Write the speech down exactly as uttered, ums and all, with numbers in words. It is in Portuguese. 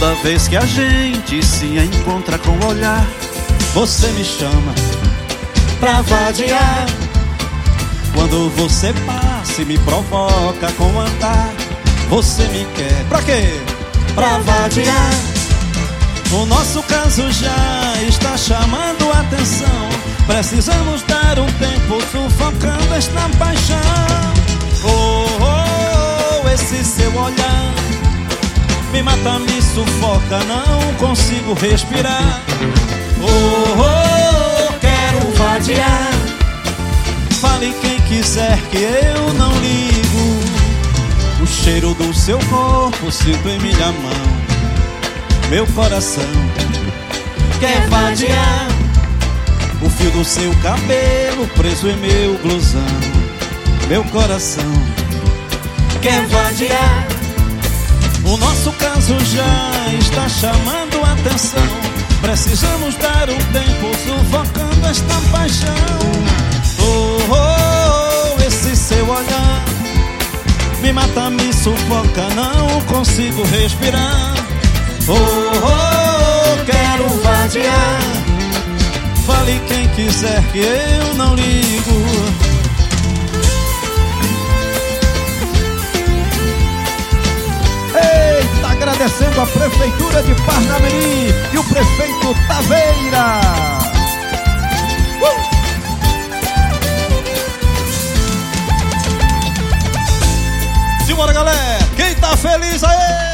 Toda vez que a gente se encontra com o olhar, você me chama pra vadiar. Quando você passa e me provoca com o andar, você me quer pra quê? Pra vadiar. O nosso caso já está chamando a atenção. Precisamos dar um tempo sufocando esta paixão. Oh, oh, oh, esse seu olhar me mata, me sufoca, não consigo respirar. Oh, oh, oh, quero vadiar. Fale quem quiser que eu não ligo. O cheiro do seu corpo sinto em minha mão. Meu coração quer vadiar. O fio do seu cabelo preso em meu blusão. Meu coração quer vadiar. O nosso caso já está chamando a atenção. Precisamos dar um tempo sufocando esta paixão. Oh, oh, oh, esse seu olhar me mata, me sufoca, não consigo respirar. Oh, oh, oh, quero vadiar. Fale quem quiser que eu não ligo. Eita, agradecendo a Prefeitura de Parnamirim e o Prefeito Taveira. Uh! Simbora, galera! Quem tá feliz aí?